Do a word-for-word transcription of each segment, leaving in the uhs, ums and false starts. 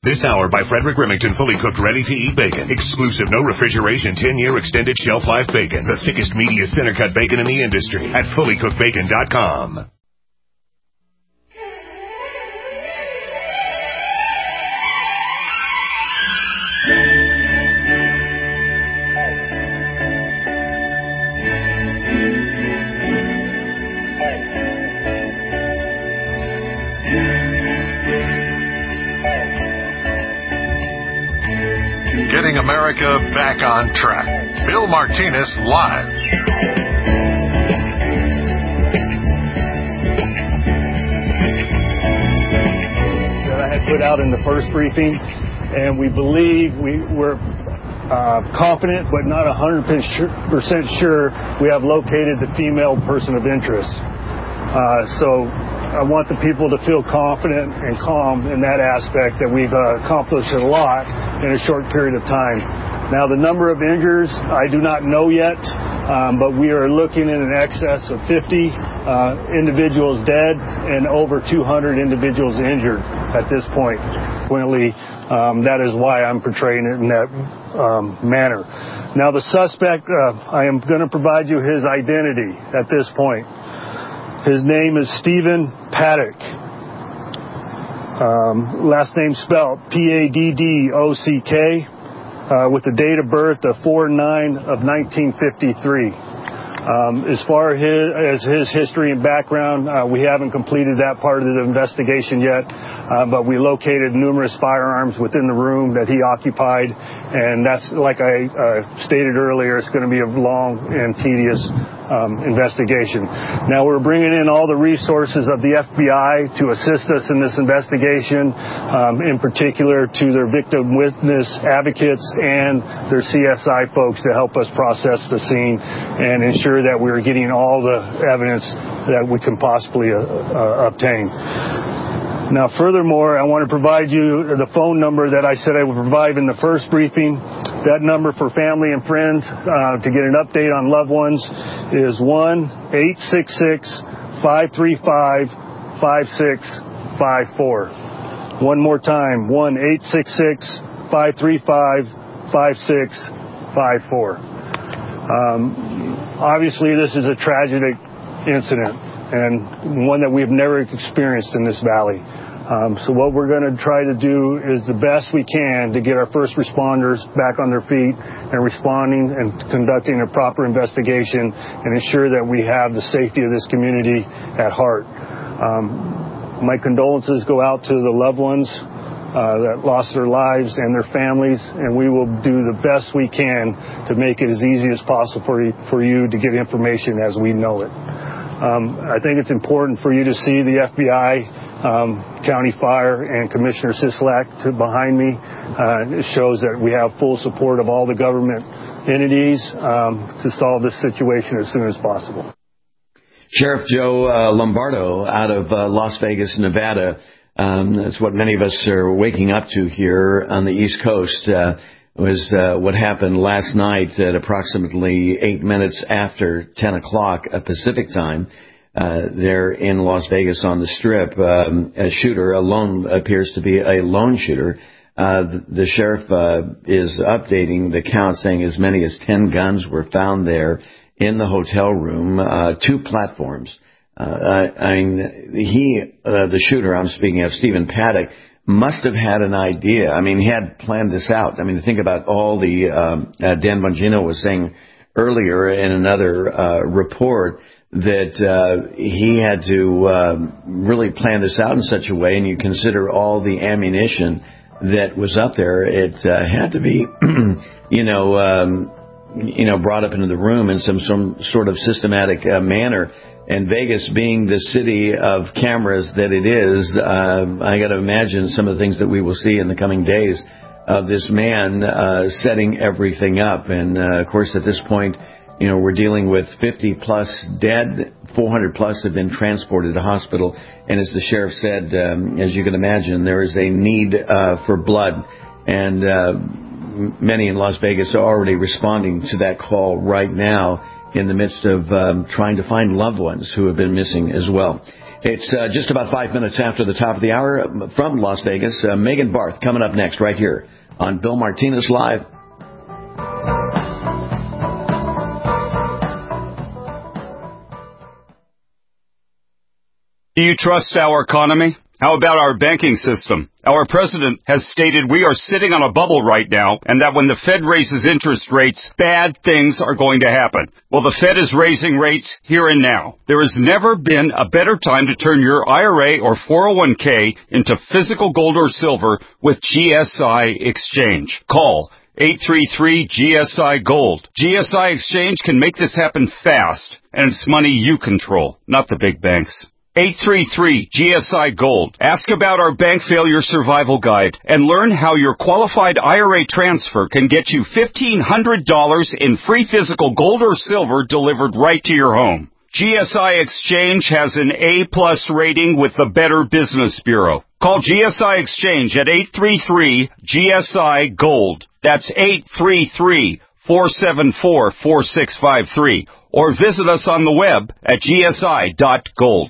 This hour by Frederick Remington, fully cooked, ready-to-eat bacon. Exclusive, no refrigeration, ten-year extended shelf life bacon. The thickest, meatiest, center-cut bacon in the industry at fully cooked bacon dot com. Getting America back on track. Bill Martinez live. That I had put out in the first briefing, and we believe we were uh, confident, but not one hundred percent sure we have located the female person of interest. Uh, so I want the people to feel confident and calm in that aspect, that we've uh, accomplished a lot in a short period of time. Now, the number of injuries, I do not know yet, um, but we are looking in an excess of fifty uh, individuals dead and over two hundred individuals injured at this point. Consequently, um, that is why I'm portraying it in that um, manner. Now, the suspect, uh, I am going to provide you his identity at this point. His name is Stephen Paddock. Um, last name spelled P A D D O C K, uh, with the date of birth of four nine of nineteen fifty-three. Um, as far as his, as his history and background, uh, we haven't completed that part of the investigation yet, uh, but we located numerous firearms within the room that he occupied, and that's, like I uh, stated earlier, it's going to be a long and tedious um, investigation. Now, we're bringing in all the resources of the F B I to assist us in this investigation, um, in particular to their victim witness advocates and their C S I folks to help us process the scene and ensure that we're getting all the evidence that we can possibly uh, uh, obtain. Now, furthermore, I want to provide you the phone number that I said I would provide in the first briefing. That number for family and friends uh, to get an update on loved ones is one eight six six, five three five, five six five four. One more time, one eight six six, five three five, five six five four. Um, obviously, this is a tragic incident and one that we've never experienced in this valley. Um, so what we're going to try to do is the best we can to get our first responders back on their feet and responding and conducting a proper investigation and ensure that we have the safety of this community at heart. Um, my condolences go out to the loved ones Uh, that lost their lives and their families, and we will do the best we can to make it as easy as possible for you, for you to get information as we know it. Um, I think it's important for you to see the F B I, um, County Fire, and Commissioner Sisolak to behind me. Uh, it shows that we have full support of all the government entities um, to solve this situation as soon as possible. Sheriff Joe uh, Lombardo out of uh, Las Vegas, Nevada. Um, that's what many of us are waking up to here on the East Coast, uh, was uh, what happened last night at approximately eight minutes after ten o'clock Pacific time uh, there in Las Vegas on the Strip. Um, a shooter, a lone, appears to be a lone shooter. Uh, the, the sheriff uh, is updating the count, saying as many as ten guns were found there in the hotel room, uh, two platforms. Uh, I mean, he, uh, the shooter I'm speaking of, Stephen Paddock, must have had an idea. I mean, he had planned this out. I mean, think about all the, um, uh, Dan Bongino was saying earlier in another, uh, report that, uh, he had to, um, really plan this out in such a way, and you consider all the ammunition that was up there, it, uh, had to be, you know, um, you know, brought up into the room in some, some sort of systematic uh, manner. And Vegas being the city of cameras that it is, uh, I got to imagine some of the things that we will see in the coming days of this man uh, setting everything up. And, uh, of course, at this point, you know, we're dealing with fifty plus dead, four hundred plus have been transported to hospital. And as the sheriff said, um, as you can imagine, there is a need uh, for blood. And uh, many in Las Vegas are already responding to that call right now, in the midst of um, trying to find loved ones who have been missing as well. It's uh, just about five minutes after the top of the hour from Las Vegas. Uh, Megan Barth coming up next right here on Bill Martinez Live. Do you trust our economy? How about our banking system? Our president has stated we are sitting on a bubble right now, and that when the Fed raises interest rates, bad things are going to happen. Well, the Fed is raising rates here and now. There has never been a better time to turn your I R A or four oh one k into physical gold or silver with G S I Exchange. Call eight three three G S I Gold. G S I Exchange can make this happen fast, and it's money you control, not the big banks. eight three three G S I Gold. Ask about our bank failure survival guide and learn how your qualified I R A transfer can get you fifteen hundred dollars in free physical gold or silver delivered right to your home. G S I Exchange has an A-plus rating with the Better Business Bureau. Call G S I Exchange at eight three three G S I Gold. That's eight three three four seven four four six five three. Or visit us on the web at G S I dot gold.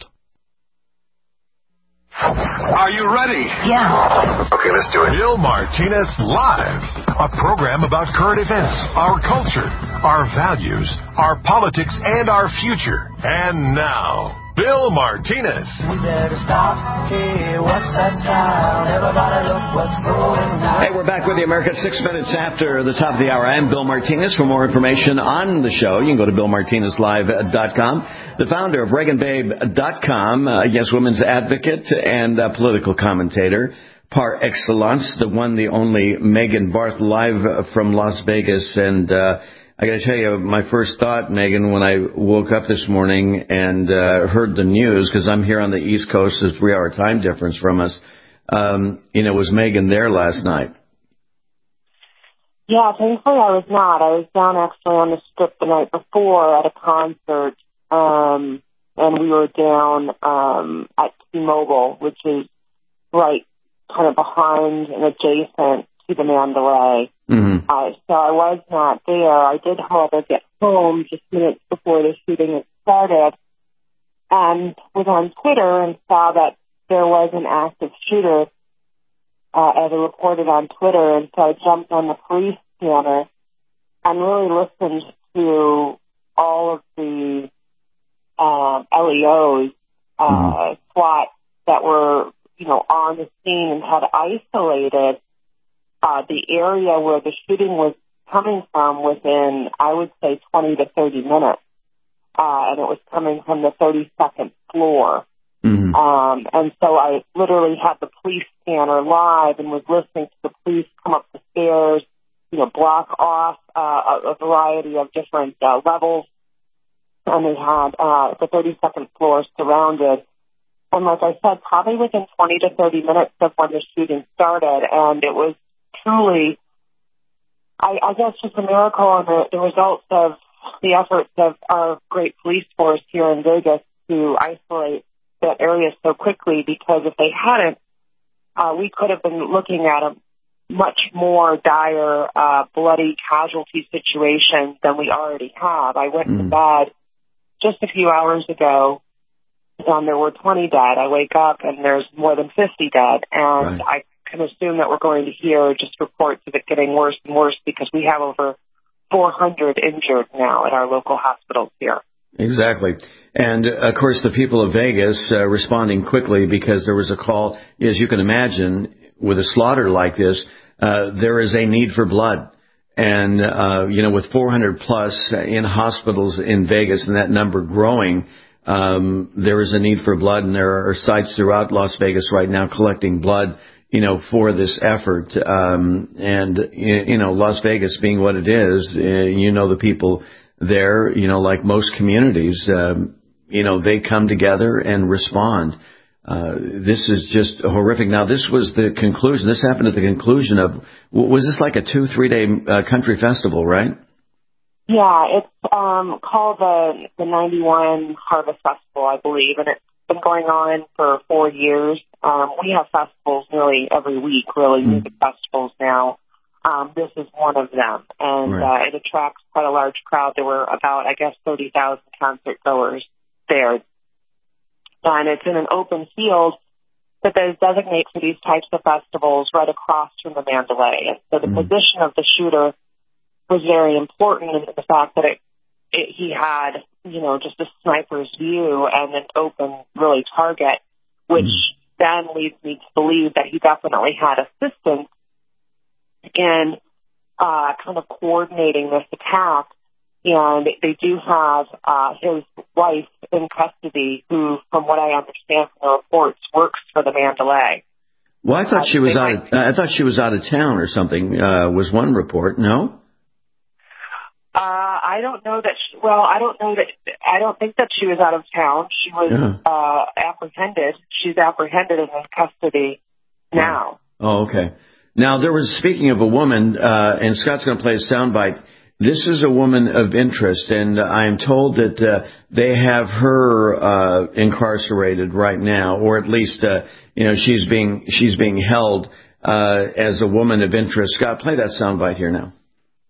Are you ready? Yeah. Okay, let's do it. Bill Martinez Live, a program about current events, our culture, our values, our politics, and our future. And now, Bill Martinez. We better stop. Hey, what's that sound? Everybody look what's going on. Hey, we're back with you, America, six minutes after the top of the hour. I'm Bill Martinez. For more information on the show, you can go to bill martinez live dot com. The founder of Reagan Babe dot com, uh, yes, women's advocate and uh, political commentator par excellence, the one, the only Megan Barth, live from Las Vegas. And uh, I got to tell you, my first thought, Megan, when I woke up this morning and uh, heard the news, because I'm here on the East Coast, a three-hour time difference from us, um, you know, was Megan there last night? Yeah, thankfully I was not. I was down actually on the Strip the night before at a concert, um, and we were down um, at T-Mobile, which is right kind of behind and adjacent to the Mandalay. Mm-hmm. Uh, so I was not there. I did, however, get home just minutes before the shooting had started and was on Twitter and saw that there was an active shooter, uh, as I reported on Twitter, and so I jumped on the police scanner and really listened to all of the uh, L E Os, uh, mm-hmm. SWAT that were, you know, on the scene and had isolated Uh, the area where the shooting was coming from within, I would say, twenty to thirty minutes. Uh, and it was coming from the thirty-second floor. Mm-hmm. Um, and so I literally had the police scanner live and was listening to the police come up the stairs, you know, block off uh, a, a variety of different uh, levels. And they had uh, the thirty-second floor surrounded. And like I said, probably within twenty to thirty minutes of when the shooting started. And it was truly, I, I guess, just a miracle and the, the results of the efforts of our great police force here in Vegas to isolate that area so quickly, because if they hadn't, uh, we could have been looking at a much more dire, uh, bloody casualty situation than we already have. I went mm. to bed just a few hours ago, and there were twenty dead. I wake up and there's more than fifty dead, and right. I can assume that we're going to hear just reports of it getting worse and worse because we have over four hundred injured now at our local hospitals here. Exactly. And, of course, the people of Vegas uh, responding quickly because there was a call, as you can imagine, with a slaughter like this, uh, there is a need for blood. And, uh, you know, with four hundred plus in hospitals in Vegas and that number growing, um, there is a need for blood. And there are sites throughout Las Vegas right now collecting blood, you know, for this effort. Um, and, you know, Las Vegas being what it is, uh, you know, the people there, you know, like most communities, um, you know, they come together and respond. Uh, this is just horrific. Now, this was the conclusion. This happened at the conclusion of, was this like a two, three day uh, country festival, right? Yeah, it's um, called the, the ninety-one Harvest Festival, I believe, and it's been going on for four years. Um, we have festivals nearly every week, really, mm. music festivals now. Um, this is one of them, and right. uh, it attracts quite a large crowd. There were about, I guess, thirty thousand concert goers there. and it's in an open field that is designated for these types of festivals right across from the Mandalay. And so the mm-hmm. position of the shooter was very important in the fact that it, it, he had, you know, just a sniper's view and an open, really, target, which mm-hmm. then leads me to believe that he definitely had assistance in uh, kind of coordinating this attack. And they do have uh, his wife in custody, who, from what I understand from the reports, works for the Mandalay. Well, I thought uh, she was out. Of, I thought she was out of town or something. Uh, was one report? No. Uh, I don't know that. She, well, I don't know that. I don't think that she was out of town. She was yeah. uh, apprehended. She's apprehended and in custody now. Oh, okay. Now there was, speaking of a woman, uh, and Scott's going to play a soundbite. This is a woman of interest, and I'm told that uh, they have her uh, incarcerated right now, or at least, uh, you know, she's being she's being held uh, as a woman of interest. Scott, play that soundbite here now.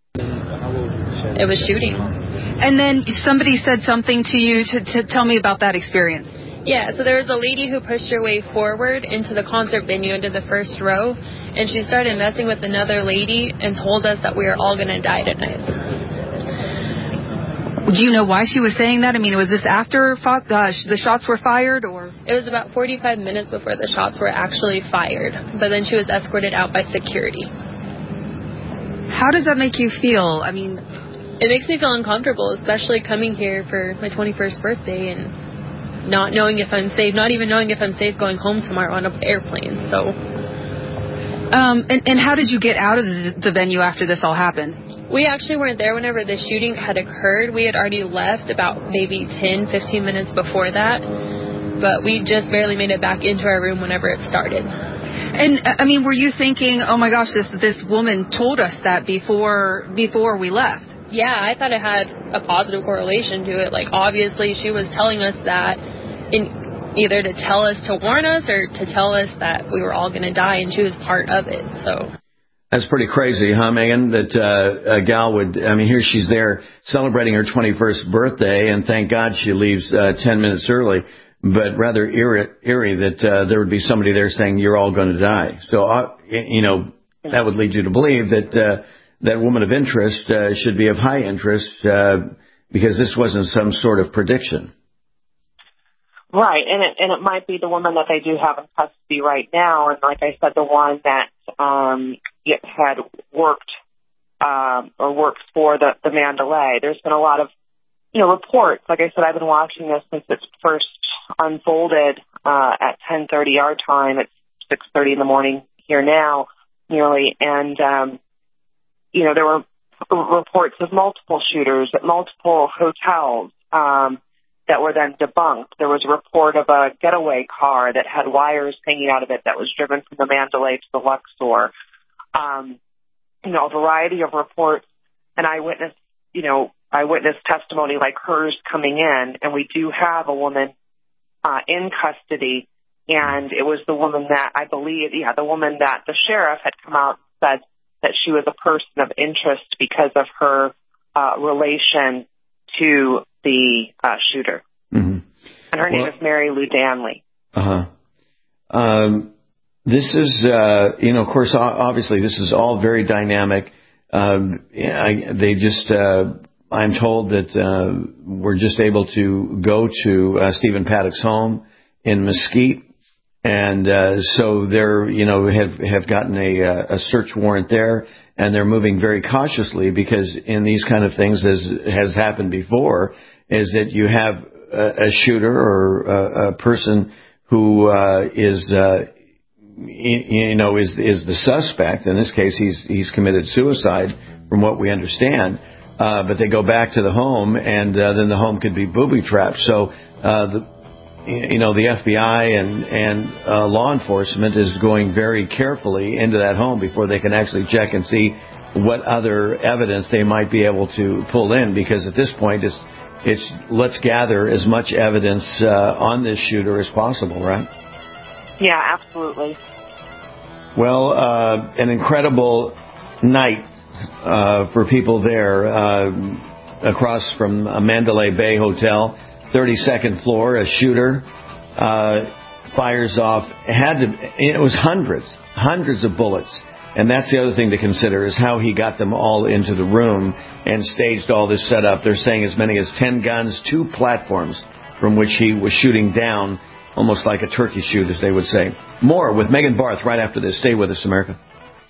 It was shooting. And then somebody said something to you to, to tell me about that experience. Yeah, so there was a lady who pushed her way forward into the concert venue, into the first row, and she started messing with another lady and told us that we were all going to die tonight. Do you know why she was saying that? I mean, was this after uh, the shots were fired, or? It was about forty-five minutes before the shots were actually fired, but then she was escorted out by security. How does that make you feel? I mean, it makes me feel uncomfortable, especially coming here for my twenty-first birthday and not knowing if I'm safe, not even knowing if I'm safe going home tomorrow on an airplane. So, um, and, and how did you get out of the, the venue after this all happened? We actually weren't there whenever the shooting had occurred. We had already left about maybe ten, fifteen minutes before that, but we just barely made it back into our room whenever it started. And I mean, were you thinking, oh my gosh, this this woman told us that before before we left? Yeah, I thought it had a positive correlation to it. Like, obviously, she was telling us that in either to tell us to warn us or to tell us that we were all going to die, and she was part of it. So that's pretty crazy, huh, Megan? That uh, a gal would. I mean, here she's there celebrating her twenty-first birthday, and thank God she leaves uh, ten minutes early. But rather eerie, eerie that uh, there would be somebody there saying you're all going to die. So uh, you know that would lead you to believe that. Uh, That woman of interest uh, should be of high interest uh, because this wasn't some sort of prediction. Right, and it, and it might be the woman that they do have in custody right now, and like I said, the one that um, had worked um, or works for the, the Mandalay. There's been a lot of, you know, reports. Like I said, I've been watching this since it first unfolded uh, at ten thirty our time. It's six thirty in the morning here now, nearly, and um, you know, there were reports of multiple shooters at multiple hotels um, that were then debunked. There was a report of a getaway car that had wires hanging out of it that was driven from the Mandalay to the Luxor. Um, you know, a variety of reports and eyewitness, you know, eyewitness testimony like hers coming in. And we do have a woman uh, in custody, and it was the woman that I believe, yeah, the woman that the sheriff had come out and said that she was a person of interest because of her uh, relation to the uh, shooter. Mm-hmm. And her well, name is Mary Lou Danley. Uh-huh. Um, this is, uh, you know, of course, obviously this is all very dynamic. Um, I, they just, uh, I'm told that uh, we're just able to go to uh, Stephen Paddock's home in Mesquite. And uh, so they're, you know, have have gotten a, a search warrant there, and they're moving very cautiously because in these kind of things, as has happened before, is that you have a, a shooter or a, a person who uh, is, uh, you know, is is the suspect. In this case, he's he's committed suicide, from what we understand. Uh, but they go back to the home, and uh, then the home could be booby-trapped. So uh, the You know, the F B I and, and uh, law enforcement is going very carefully into that home before they can actually check and see what other evidence they might be able to pull in. Because at this point, it's, it's let's gather as much evidence uh, on this shooter as possible, right? Yeah, absolutely. Well, uh, an incredible night uh, for people there uh, across from a Mandalay Bay Hotel. thirty-second floor, a shooter uh, fires off, had to, it was hundreds, hundreds of bullets. And that's the other thing to consider is how he got them all into the room and staged all this setup. They're saying as many as ten guns, two platforms from which he was shooting down, almost like a turkey shoot, as they would say. More with Megan Barth right after this. Stay with us, America.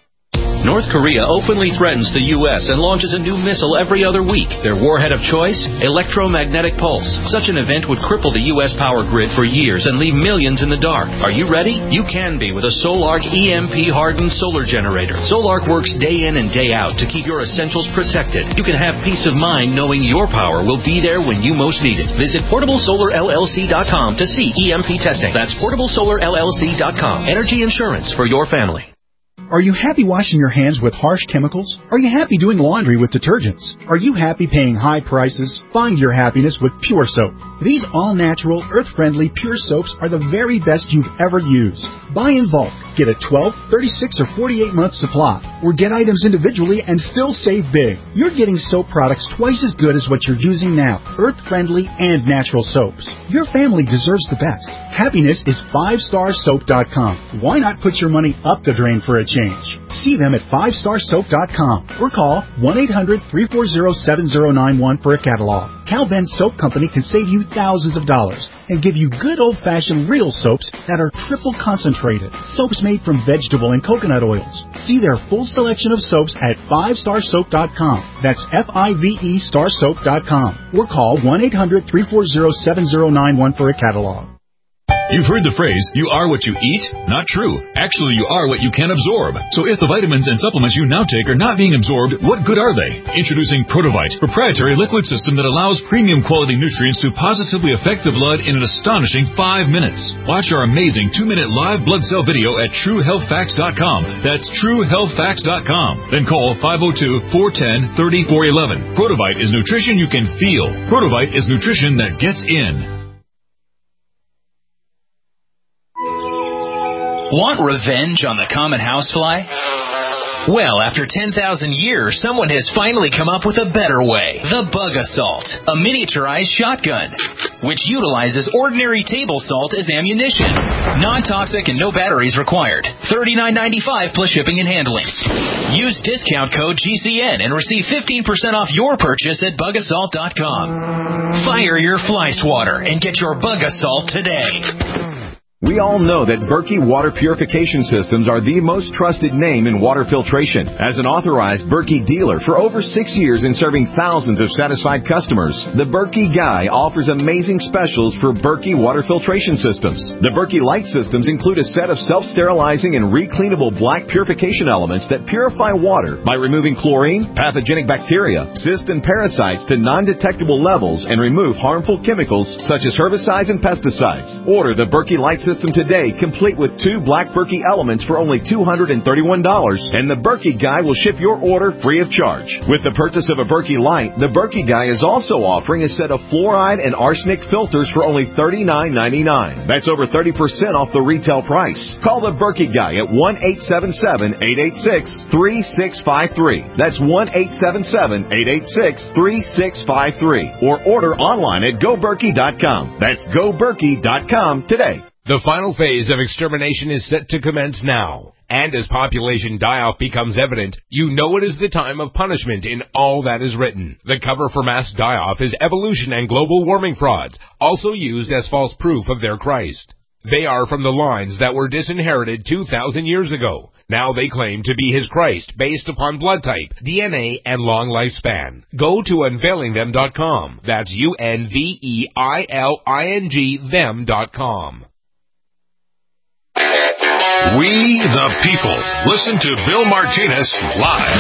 North Korea openly threatens the U S and launches a new missile every other week. Their warhead of choice? Electromagnetic pulse. Such an event would cripple the U S power grid for years and leave millions in the dark. Are you ready? You can be with a Solarc E M P-hardened solar generator. Solarc works day in and day out to keep your essentials protected. You can have peace of mind knowing your power will be there when you most need it. Visit portable solar L L C dot com to see E M P testing. That's portable solar L L C dot com. Energy insurance for your family. Are you happy washing your hands with harsh chemicals? Are you happy doing laundry with detergents? Are you happy paying high prices? Find your happiness with Pure Soap. These all-natural, earth-friendly Pure Soaps are the very best you've ever used. Buy in bulk. Get a twelve, thirty-six, or forty-eight month supply. Or get items individually and still save big. You're getting soap products twice as good as what you're using now. Earth-friendly and natural soaps. Your family deserves the best. Happiness is five star soap dot com. Why not put your money up the drain for a change? See them at five star soap dot com or call one eight hundred, three four zero, seven zero nine one for a catalog. Cal Ben Soap Company can save you thousands of dollars and give you good old-fashioned real soaps that are triple concentrated. Soaps made from vegetable and coconut oils. See their full selection of soaps at five star soap dot com. That's F I V E star soap dot com. Or call one eight hundred, three four zero, seven zero nine one for a catalog. You've heard the phrase, you are what you eat? Not true. Actually, you are what you can absorb. So if the vitamins and supplements you now take are not being absorbed, what good are they? Introducing Protovite, proprietary liquid system that allows premium quality nutrients to positively affect the blood in an astonishing five minutes. Watch our amazing two-minute live blood cell video at true health facts dot com. That's true health facts dot com. Then call five oh two, four one zero, three four one one. Protovite is nutrition you can feel. Protovite is nutrition that gets in. Want revenge on the common housefly? Well, after ten thousand years, someone has finally come up with a better way. The Bug Assault, a miniaturized shotgun, which utilizes ordinary table salt as ammunition. Non-toxic and no batteries required. thirty-nine ninety-five plus shipping and handling. Use discount code G C N and receive fifteen percent off your purchase at bug assault dot com. Fire your fly swatter and get your Bug Assault today. We all know that Berkey Water Purification Systems are the most trusted name in water filtration. As an authorized Berkey dealer for over six years and serving thousands of satisfied customers, the Berkey Guy offers amazing specials for Berkey Water Filtration Systems. The Berkey Light Systems include a set of self-sterilizing and recleanable black purification elements that purify water by removing chlorine, pathogenic bacteria, cysts, and parasites to non-detectable levels and remove harmful chemicals such as herbicides and pesticides. Order the Berkey Light System today, complete with two black Berkey elements for only two hundred thirty-one dollars, and the Berkey Guy will ship your order free of charge. With the purchase of a Berkey Light, the Berkey Guy is also offering a set of fluoride and arsenic filters for only thirty-nine ninety-nine. That's over thirty percent off the retail price. Call the Berkey Guy at one eight seven seven, eight eight six, three six five three. That's one eight seven seven, eight eight six, three six five three. Or order online at go berkey dot com. That's go berkey dot com today. The final phase of extermination is set to commence now. And as population die-off becomes evident, you know it is the time of punishment in all that is written. The cover for mass die-off is evolution and global warming frauds, also used as false proof of their Christ. They are from the lines that were disinherited two thousand years ago. Now they claim to be his Christ based upon blood type, D N A, and long lifespan. Go to unveiling them dot com. That's U N V E I L I N G them dot com. We the people. Listen to Bill Martinez live.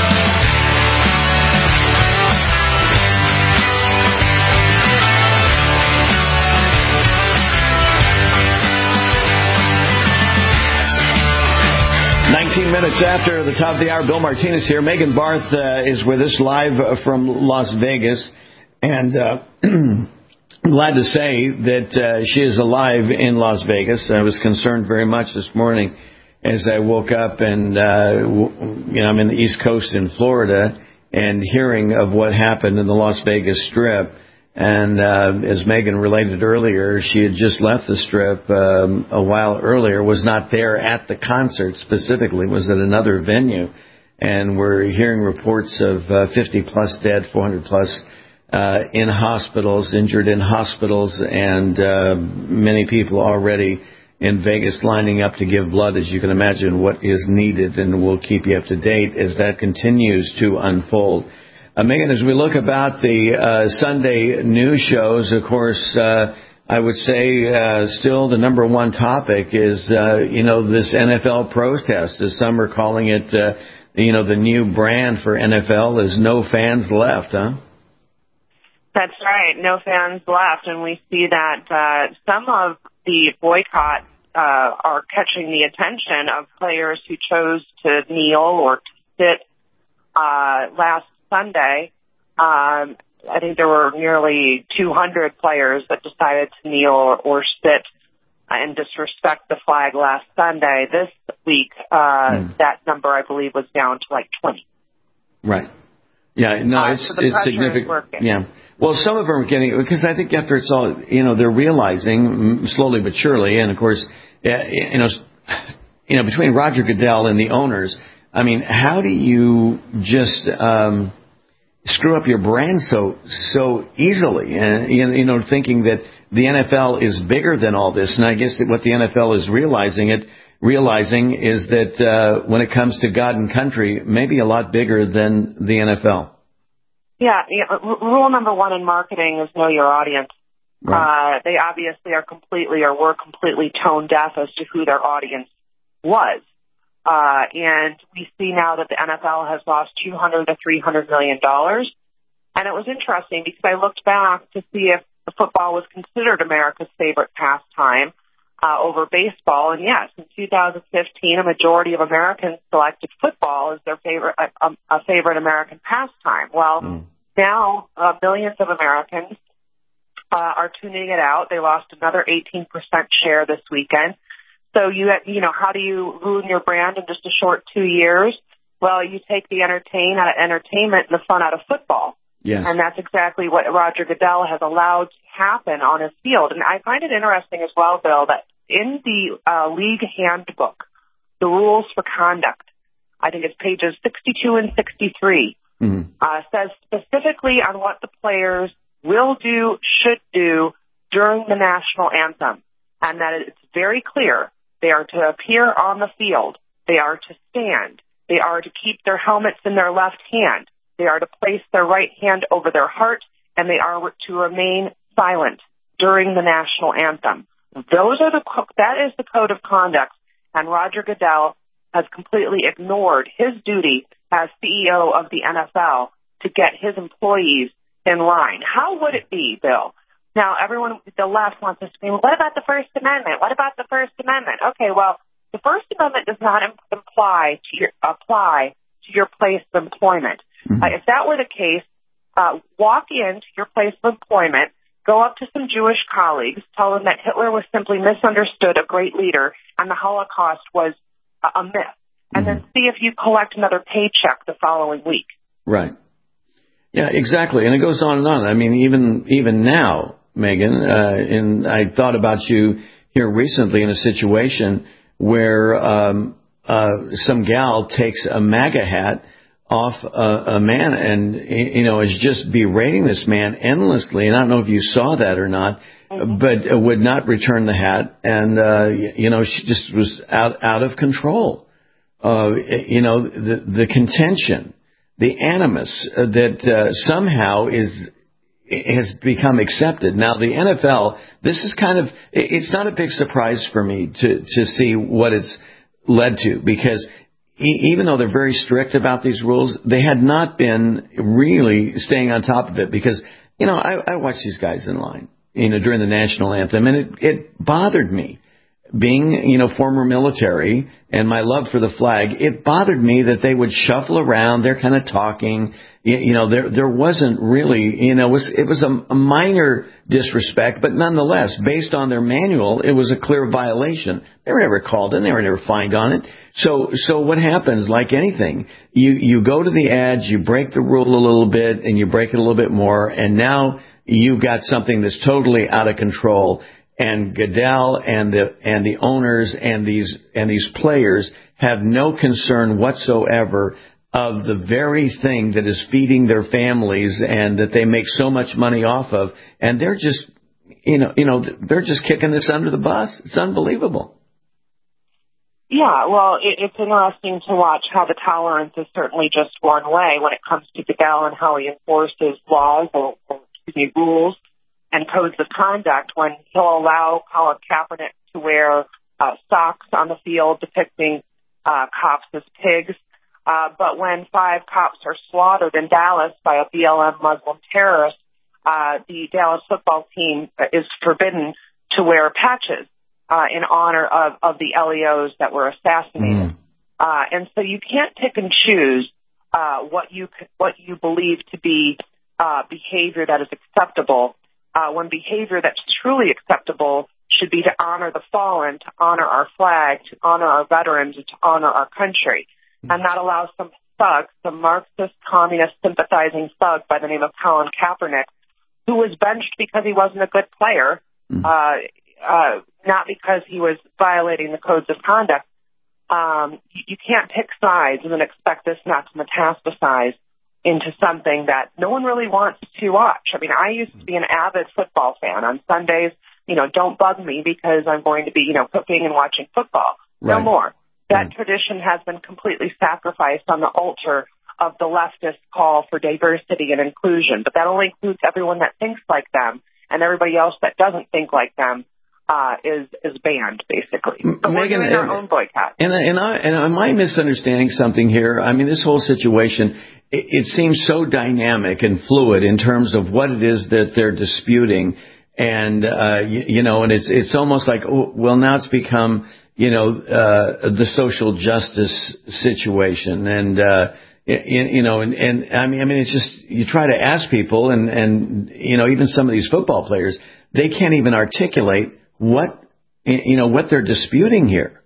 nineteen minutes after the top of the hour, Bill Martinez here. Megan Barth uh, is with us live uh, from Las Vegas. And uh, I'm glad to say that uh, she is alive in Las Vegas. I was concerned very much this morning as I woke up and, uh, w- you know, I'm in the East Coast in Florida and hearing of what happened in the Las Vegas Strip. And uh, as Megan related earlier, she had just left the Strip um, a while earlier, was not there at the concert specifically, was at another venue. And we're hearing reports of uh, fifty plus dead, four hundred plus uh, in hospitals, injured in hospitals, and uh, many people already in Vegas lining up to give blood. As you can imagine, what is needed, and we'll keep you up to date as that continues to unfold. Uh, Megan, as we look about the uh, Sunday news shows, of course, uh, I would say uh, still the number one topic is, uh, you know, this N F L protest, as some are calling it, uh, you know, the new brand for N F L is no fans left, huh? That's right, no fans left, and we see that uh, some of the boycott uh, are catching the attention of players who chose to kneel or to sit uh, last Sunday. Um, I think there were nearly two hundred players that decided to kneel or, or sit and disrespect the flag last Sunday. This week, uh, mm. that number, I believe, was down to like twenty. Right. Yeah, no, uh, it's, so it's significant. Yeah. Well, some of them are getting, because I think after it's all, you know, they're realizing slowly but surely, and of course, you know, you know, between Roger Goodell and the owners, I mean, how do you just um, screw up your brand so so easily? And you know, thinking that the N F L is bigger than all this, and I guess that what the N F L is realizing it realizing is that uh, when it comes to God and country, maybe a lot bigger than the N F L. Yeah, yeah, rule number one in marketing is know your audience. Right. Uh, they obviously are completely or were completely tone deaf as to who their audience was. Uh, and we see now that the N F L has lost two hundred to three hundred million dollars. And it was interesting because I looked back to see if the football was considered America's favorite pastime uh, over baseball. And yes, in two thousand fifteen, a majority of Americans selected football as their favorite, a, a favorite American pastime. Well, mm. now uh, millions of Americans uh, are tuning it out. They lost another eighteen percent share this weekend. So you, you know, how do you ruin your brand in just a short two years? Well, you take the entertain out of entertainment and the fun out of football. Yes. And that's exactly what Roger Goodell has allowed to happen on his field. And I find it interesting as well, Bill, that in the uh, league handbook, the rules for conduct, I think it's pages sixty-two and sixty-three, mm-hmm. uh, says specifically on what the players will do, should do during the national anthem. And that it's very clear. They are to appear on the field. They are to stand. They are to keep their helmets in their left hand. They are to place their right hand over their heart, and they are to remain silent during the national anthem. Those are the that is the code of conduct, and Roger Goodell has completely ignored his duty as C E O of the N F L to get his employees in line. How would it be, Bill? Now, everyone, the left wants to scream, what about the First Amendment? What about the First Amendment? Okay, well, the First Amendment does not imply to your, apply to your place of employment. Mm-hmm. Uh, if that were the case, uh, walk into your place of employment, go up to some Jewish colleagues, tell them that Hitler was simply misunderstood, a great leader, and the Holocaust was a, a myth, and mm-hmm. then see if you collect another paycheck the following week. Right. Yeah, exactly. And it goes on and on. I mean, even even now, Megan, uh, and I thought about you here recently in a situation where um, uh, some gal takes a MAGA hat off a, a man and, you know, is just berating this man endlessly. And I don't know if you saw that or not, mm-hmm. but uh, would not return the hat. And, uh, you know, she just was out, out of control. Uh, you know, the, the contention, the animus uh, that uh, somehow is has become accepted. Now, the N F L, this is kind of, it's not a big surprise for me to, to see what it's led to, because even though they're very strict about these rules, they had not been really staying on top of it, because, you know, I, I watch these guys in line, you know, during the national anthem, and it, it bothered me. Being, you know, former military and my love for the flag, it bothered me that they would shuffle around. They're kind of talking. You, you know, there there wasn't really, you know, it was, it was a, a minor disrespect, but nonetheless, based on their manual, it was a clear violation. They were never called in. They were never fined on it. So so what happens, like anything, you, you go to the edge, you break the rule a little bit, and you break it a little bit more, and now you've got something that's totally out of control. And Goodell and the and the owners and these and these players have no concern whatsoever of the very thing that is feeding their families and that they make so much money off of, and they're just, you know, you know, they're just kicking this under the bus. It's unbelievable. Yeah, well, it, it's interesting to watch how the tolerance is certainly just one way when it comes to Goodell and how he enforces laws or, or excuse me, rules and codes of conduct when he'll allow Colin Kaepernick to wear uh, socks on the field depicting uh, cops as pigs. Uh, but when five cops are slaughtered in Dallas by a B L M Muslim terrorist, uh, the Dallas football team is forbidden to wear patches uh, in honor of, of the L E Os that were assassinated. Mm. Uh, and so you can't pick and choose uh, what you what you believe to be uh, behavior that is acceptable. Uh, when behavior that's truly acceptable should be to honor the fallen, to honor our flag, to honor our veterans, and to honor our country. Mm-hmm. And that allows some thug, some Marxist, communist, sympathizing thug by the name of Colin Kaepernick, who was benched because he wasn't a good player, mm-hmm. uh, uh, not because he was violating the codes of conduct. Um, you, you can't pick sides and then expect this not to metastasize into something that no one really wants to watch. I mean, I used to be an avid football fan. On Sundays, you know, don't bug me because I'm going to be, you know, cooking and watching football. Right. No more. That mm. tradition has been completely sacrificed on the altar of the leftist call for diversity and inclusion. But that only includes everyone that thinks like them, and everybody else that doesn't think like them uh, is is banned, basically. But Megan, we're doing our own boycott. And, and, I, and am I misunderstanding something here? I mean, this whole situation, it, it seems so dynamic and fluid in terms of what it is that they're disputing. And, uh, you, you know, and it's it's almost like, oh, well, now it's become, you know, uh, the social justice situation. And, uh, you, you know, and, and I mean, I mean, it's just, you try to ask people and, and, you know, even some of these football players, they can't even articulate what, you know, what they're disputing here.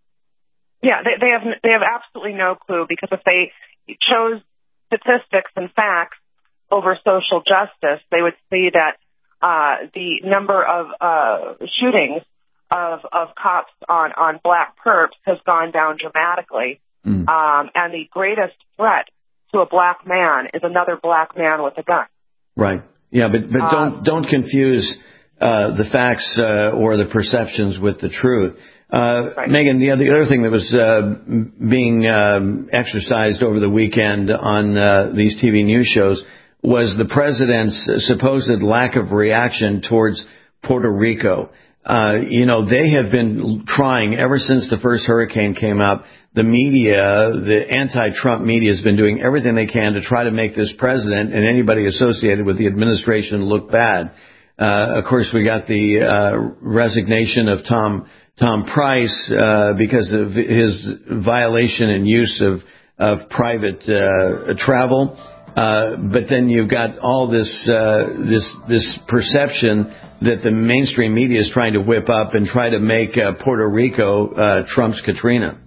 Yeah, they, they have, they have absolutely no clue, because if they chose statistics and facts over social justice, they would see that Uh, the number of uh, shootings of, of cops on, on black perps has gone down dramatically. Mm. Um, and the greatest threat to a black man is another black man with a gun. Right. Yeah, but, but don't, um, don't confuse uh, the facts uh, or the perceptions with the truth. Uh, right. Megan, the other, the other thing that was uh, being um, exercised over the weekend on uh, these T V news shows was the president's supposed lack of reaction towards Puerto Rico. Uh, you know, they have been trying ever since the first hurricane came up. The media, the anti-Trump media, has been doing everything they can to try to make this president and anybody associated with the administration look bad. Uh, of course, we got the uh, resignation of Tom Tom Price uh, because of his violation and use of of private uh, travel. Uh, but then you've got all this, uh, this, this perception that the mainstream media is trying to whip up and try to make uh, Puerto Rico uh, Trump's Katrina.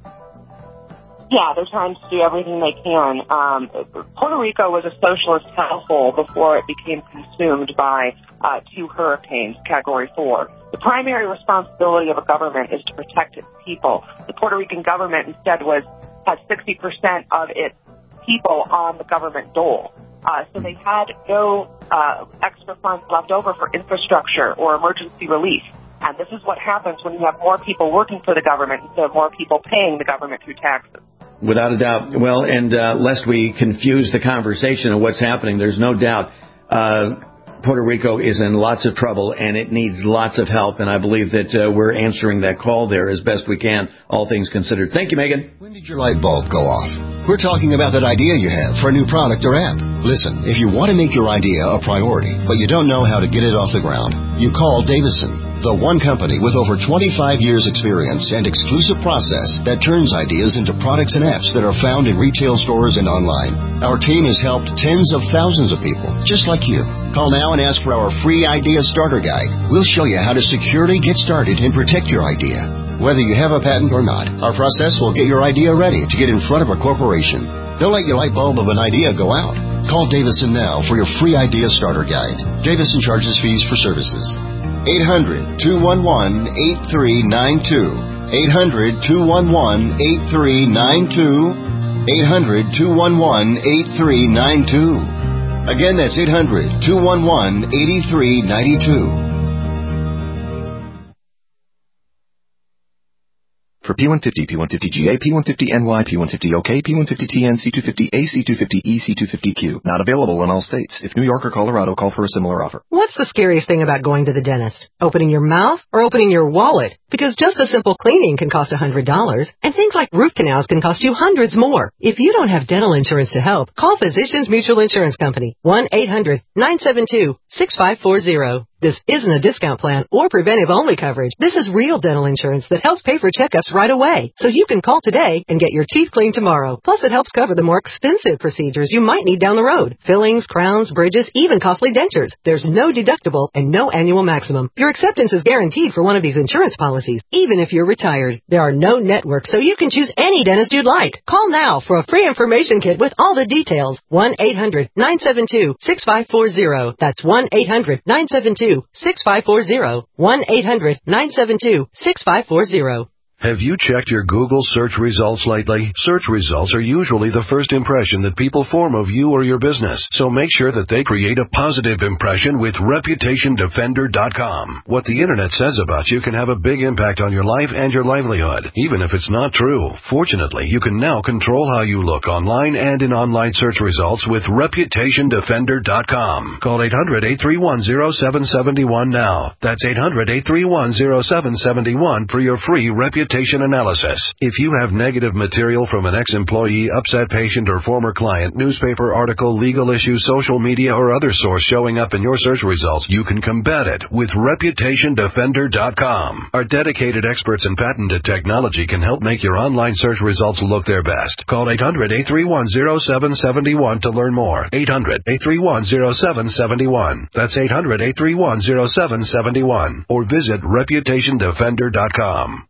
Yeah, they're trying to do everything they can. Um, Puerto Rico was a socialist hellhole before it became consumed by uh, two hurricanes, Category four. The primary responsibility of a government is to protect its people. The Puerto Rican government instead was had sixty percent of its people on the government dole. Uh, so they had no uh, extra funds left over for infrastructure or emergency relief. And this is what happens when you have more people working for the government instead of more people paying the government through taxes. Without a doubt. Well, and uh, lest we confuse the conversation of what's happening, there's no doubt uh, Puerto Rico is in lots of trouble and it needs lots of help. And I believe that uh, we're answering that call there as best we can, all things considered. Thank you, Megan. When did your light bulb go off? We're talking about that idea you have for a new product or app. Listen, if you want to make your idea a priority, but you don't know how to get it off the ground, you call Davison, the one company with over twenty-five years experience and exclusive process that turns ideas into products and apps that are found in retail stores and online. Our team has helped tens of thousands of people, just like you. Call now and ask for our free Idea Starter Guide. We'll show you how to securely get started and protect your idea. Whether you have a patent or not, our process will get your idea ready to get in front of a corporation. Don't let your light bulb of an idea go out. Call Davison now for your free idea starter guide. Davison charges fees for services. eight hundred, two one one, eight three nine two. eight hundred, two one one, eight three nine two. eight hundred, two one one, eight three nine two. Again, that's eight hundred, two one one, eight three nine two. For P one fifty, P one fifty G A, P one fifty N Y, P one fifty O K, P one fifty T N, C two fifty A, C two fifty E, C two fifty Q. Not available in all states. If New York or Colorado, call for a similar offer. What's the scariest thing about going to the dentist? Opening your mouth or opening your wallet? Because just a simple cleaning can cost one hundred dollars, and things like root canals can cost you hundreds more. If you don't have dental insurance to help, call Physicians Mutual Insurance Company, one eight hundred, nine seven two, six five four zero. This isn't a discount plan or preventive-only coverage. This is real dental insurance that helps pay for checkups right away. So you can call today and get your teeth cleaned tomorrow. Plus, it helps cover the more expensive procedures you might need down the road. Fillings, crowns, bridges, even costly dentures. There's no deductible and no annual maximum. Your acceptance is guaranteed for one of these insurance policies, even if you're retired. There are no networks, so you can choose any dentist you'd like. Call now for a free information kit with all the details. one eight hundred, nine seven two, six five four zero. That's one eight hundred, nine seven two, six five four zero. one eight hundred, nine seven two, six five four zero. Have you checked your Google search results lately? Search results are usually the first impression that people form of you or your business, so make sure that they create a positive impression with reputation defender dot com. What the internet says about you can have a big impact on your life and your livelihood, even if it's not true. Fortunately, you can now control how you look online and in online search results with reputation defender dot com. Call eight hundred, eight three one, zero seven seven one now. That's eight hundred, eight three one, zero seven seven one for your free reputation analysis. If you have negative material from an ex-employee, upset patient, or former client, newspaper article, legal issue, social media, or other source showing up in your search results, you can combat it with reputation defender dot com. Our dedicated experts in patented technology can help make your online search results look their best. Call eight hundred, eight three one, zero seven seven one to learn more. eight hundred, eight three one, zero seven seven one. That's eight hundred, eight three one, zero seven seven one. Or visit reputation defender dot com.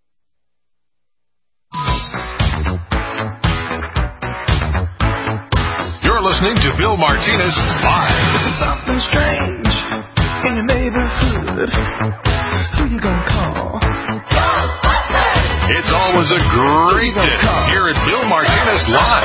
You're listening to Bill Martinez Live. Something strange in your neighborhood. Who you gonna call? It's always a great day here at Bill Martinez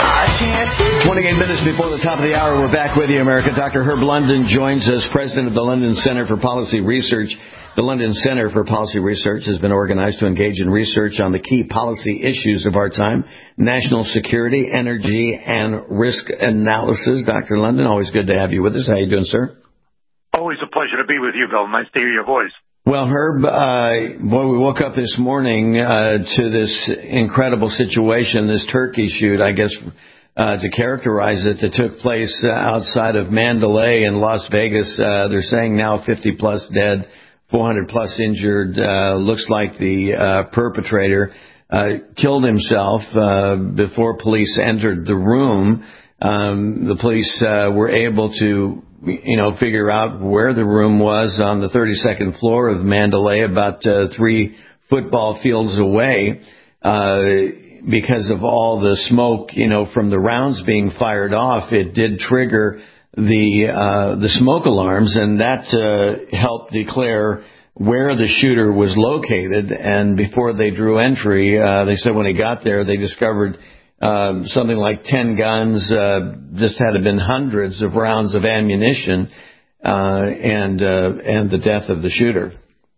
Live. twenty-eight minutes before the top of the hour, we're back with you, America. Doctor Herb London joins us, president of the London Center for Policy Research. The London Center for Policy Research has been organized to engage in research on the key policy issues of our time: national security, energy, and risk analysis. Doctor London, always good to have you with us. How are you doing, sir? Always a pleasure to be with you, Bill. Nice to hear your voice. Well, Herb, uh, boy, we woke up this morning uh, to this incredible situation, this turkey shoot, I guess, uh, to characterize it, that took place uh, outside of Mandalay in Las Vegas. Uh, they're saying now fifty plus dead, four hundred plus injured. Uh, looks like the uh, perpetrator uh, killed himself uh, before police entered the room. Um, the police uh, were able to, you know, figure out where the room was on the thirty-second floor of Mandalay, about uh, three football fields away, uh, because of all the smoke, you know, from the rounds being fired off. It did trigger the uh, the smoke alarms, and that uh, helped declare where the shooter was located. And before they drew entry, uh, they said when he got there, they discovered Uh, something like ten guns, uh, just had been hundreds of rounds of ammunition, uh, and, uh, and the death of the shooter.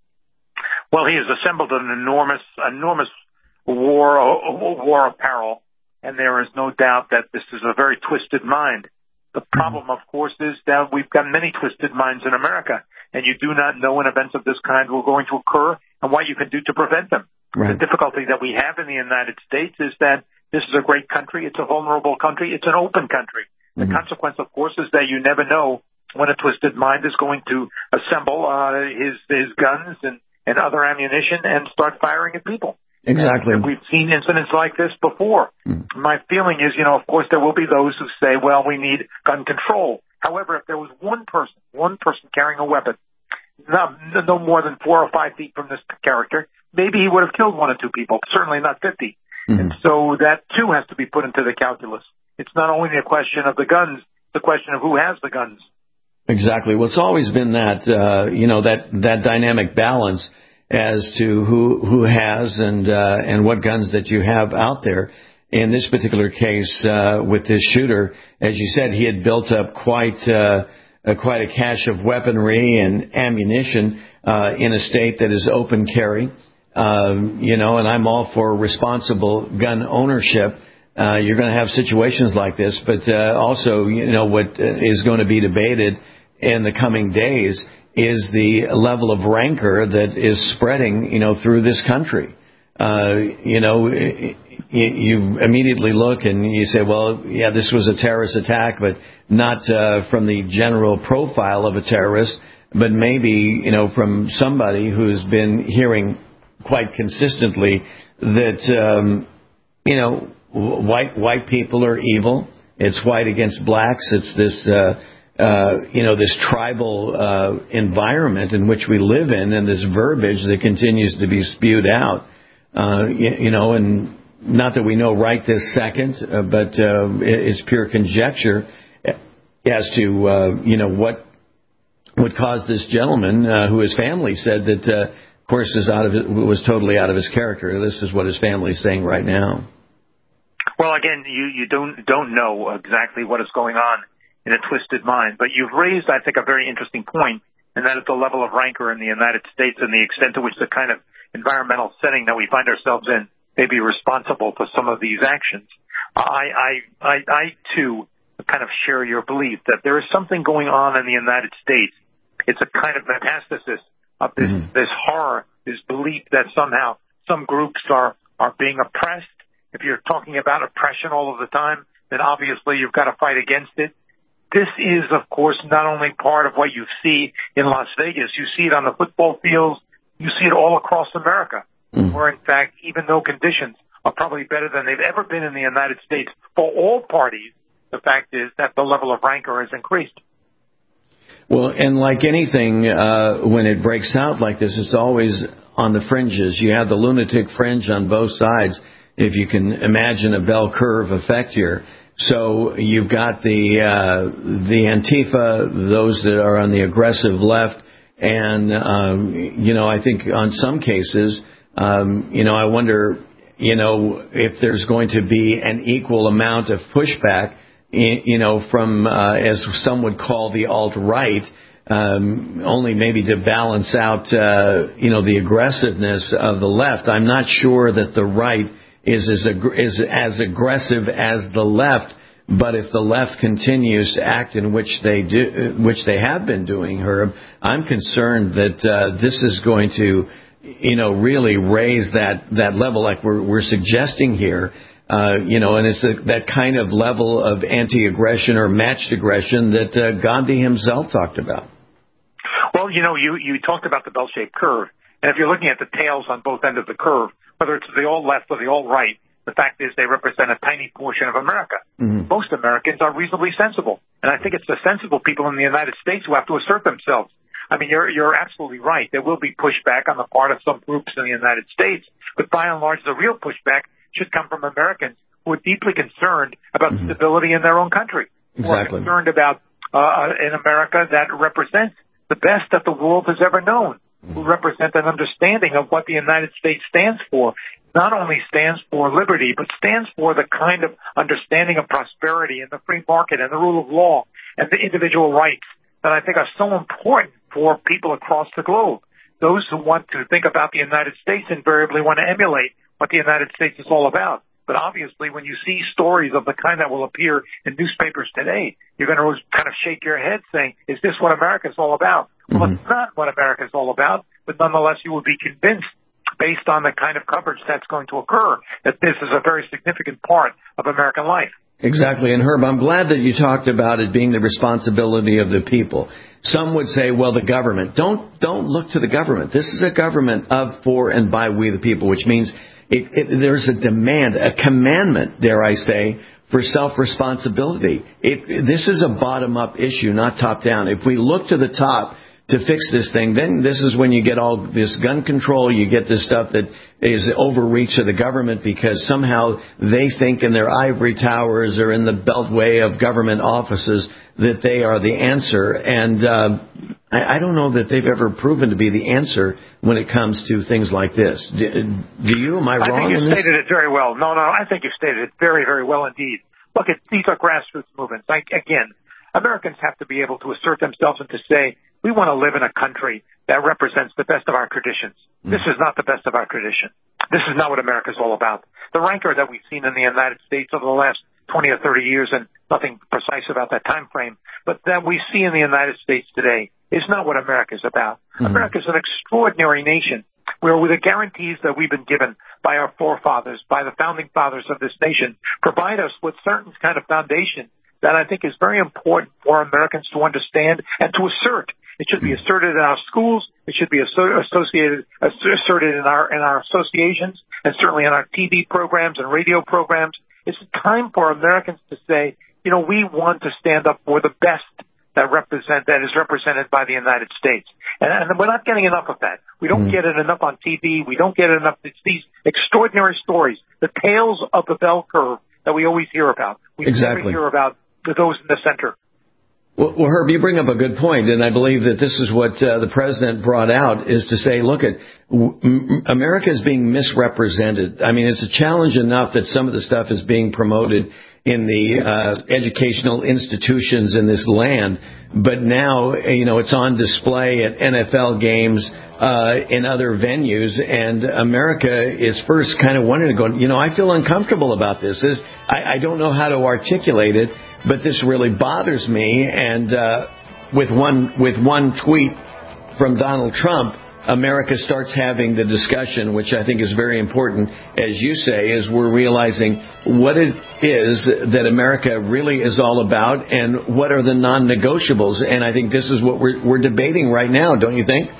Well, he has assembled an enormous, enormous war, war apparel, and there is no doubt that this is a very twisted mind. The problem, of course, is that we've got many twisted minds in America, and you do not know when events of this kind were going to occur and what you can do to prevent them. Right. The difficulty that we have in the United States is that this is a great country. It's a vulnerable country. It's an open country. The mm-hmm. consequence, of course, is that you never know when a twisted mind is going to assemble uh, his his guns and, and other ammunition and start firing at people. Exactly. And we've seen incidents like this before. Mm-hmm. My feeling is, you know, of course, there will be those who say, well, we need gun control. However, if there was one person, one person carrying a weapon, no, no more than four or five feet from this character, maybe he would have killed one or two people, certainly not fifty. Mm-hmm. And so that, too, has to be put into the calculus. It's not only a question of the guns, it's the question of who has the guns. Exactly. Well, it's always been that, uh, you know, that, that dynamic balance as to who, who has and, uh, and what guns that you have out there. In this particular case, uh, with this shooter, as you said, he had built up quite, uh, uh quite a cache of weaponry and ammunition, uh, in a state that is open carry. Um, you know, and I'm all for responsible gun ownership. Uh, you're going to have situations like this, but, uh, also, you know, what is going to be debated in the coming days is the level of rancor that is spreading, you know, through this country. Uh, you know, you, you immediately look and you say, well, yeah, this was a terrorist attack, but not uh, from the general profile of a terrorist, but maybe, you know, from somebody who's been hearing quite consistently that, um, you know, white white people are evil. It's white against blacks. It's this, uh, uh, you know, this tribal uh, environment in which we live in, and this verbiage that continues to be spewed out. Uh, you, you know, and not that we know right this second, uh, but uh, it's pure conjecture as to, uh, you know, what would cause this gentleman, uh, who his family said that, uh, of course, is out of it, was totally out of his character. This is what his family is saying right now. Well, again, you, you don't don't know exactly what is going on in a twisted mind, but you've raised, I think, a very interesting point, and that is the level of rancor in the United States and the extent to which the kind of environmental setting that we find ourselves in may be responsible for some of these actions. I, I, I, I too, kind of share your belief that there is something going on in the United States. It's a kind of metastasis of this, mm-hmm. this horror, this belief that somehow some groups are, are being oppressed. If you're talking about oppression all of the time, then obviously you've got to fight against it. This is, of course, not only part of what you see in Las Vegas. You see it on the football fields. You see it all across America, mm. where, in fact, even though conditions are probably better than they've ever been in the United States for all parties, the fact is that the level of rancor has increased. Well, and like anything, uh, when it breaks out like this, it's always on the fringes. You have the lunatic fringe on both sides, if you can imagine a bell curve effect here. So you've got the uh, the Antifa, those that are on the aggressive left, and, um, you know, I think on some cases, um, you know, I wonder, you know, if there's going to be an equal amount of pushback, you know, from, uh, as some would call the alt-right, um, only maybe to balance out, uh, you know, the aggressiveness of the left. I'm not sure that the right is as, ag- is as aggressive as the left, but if the left continues to act in which they do, which they have been doing, Herb, I'm concerned that uh, this is going to, you know, really raise that, that level like we're, we're suggesting here. Uh, you know, and it's a, that kind of level of anti-aggression or matched aggression that uh, Gandhi himself talked about. Well, you know, you, you talked about the bell-shaped curve. And if you're looking at the tails on both ends of the curve, whether it's the alt-left or the alt-right, the fact is they represent a tiny portion of America. Mm-hmm. Most Americans are reasonably sensible. And I think it's the sensible people in the United States who have to assert themselves. I mean, you're, you're absolutely right. There will be pushback on the part of some groups in the United States. But by and large, the real pushback should come from Americans who are deeply concerned about mm-hmm. stability in their own country. Exactly. Who are concerned about uh, an America that represents the best that the world has ever known. Mm-hmm. Who represent an understanding of what the United States stands for. Not only stands for liberty, but stands for the kind of understanding of prosperity and the free market and the rule of law and the individual rights that I think are so important for people across the globe. Those who want to think about the United States invariably want to emulate what the United States is all about. But obviously, when you see stories of the kind that will appear in newspapers today, you're going to kind of shake your head saying, is this what America is all about? Mm-hmm. Well, it's not what America is all about, but nonetheless, you will be convinced, based on the kind of coverage that's going to occur, that this is a very significant part of American life. Exactly. And Herb, I'm glad that you talked about it being the responsibility of the people. Some would say, well, the government. Don't don't look to the government. This is a government of, for, and by we the people, which means it, it, there's a demand, a commandment, dare I say, for self-responsibility. It, this is a bottom-up issue, not top-down. If we look to the top to fix this thing, then this is when you get all this gun control, you get this stuff that is overreach of the government because somehow they think in their ivory towers or in the beltway of government offices that they are the answer. And uh, I, I don't know that they've ever proven to be the answer when it comes to things like this. Do, do you? Am I wrong? I think you in this? stated it very well. No, no, I think you stated it very, very well indeed. Look, it, these are grassroots movements. Like, again, Americans have to be able to assert themselves and to say, we want to live in a country that represents the best of our traditions. Mm. This is not the best of our tradition. This is not what America is all about. The rancor that we've seen in the United States over the last twenty or thirty years, and nothing precise about that time frame, but that we see in the United States today is not what America is about. Mm-hmm. America is an extraordinary nation where with the guarantees that we've been given by our forefathers, by the founding fathers of this nation, provide us with certain kind of foundation that I think is very important for Americans to understand and to assert. It should be asserted in our schools. It should be associated, asserted in our in our associations, and certainly in our T V programs and radio programs. It's time for Americans to say, you know, we want to stand up for the best that represent that is represented by the United States, and, and we're not getting enough of that. We don't mm. get it enough on T V. We don't get it enough. It's these extraordinary stories, the tales of the bell curve that we always hear about. We exactly. never hear about those in the center. Well, well, Herb, you bring up a good point, and I believe that this is what uh, the president brought out, is to say, look, at w- America is being misrepresented. I mean, it's a challenge enough that some of the stuff is being promoted in the uh, educational institutions in this land, but now, you know, it's on display at N F L games, uh, in other venues, and America is first kind of wondering, going, you know, I feel uncomfortable about this. this I, I don't know how to articulate it, but this really bothers me. And uh, with one with one tweet from Donald Trump, America starts having the discussion, which I think is very important, as you say, is we're realizing what it is that America really is all about and what are the non-negotiables. And I think this is what we're, we're debating right now, don't you think?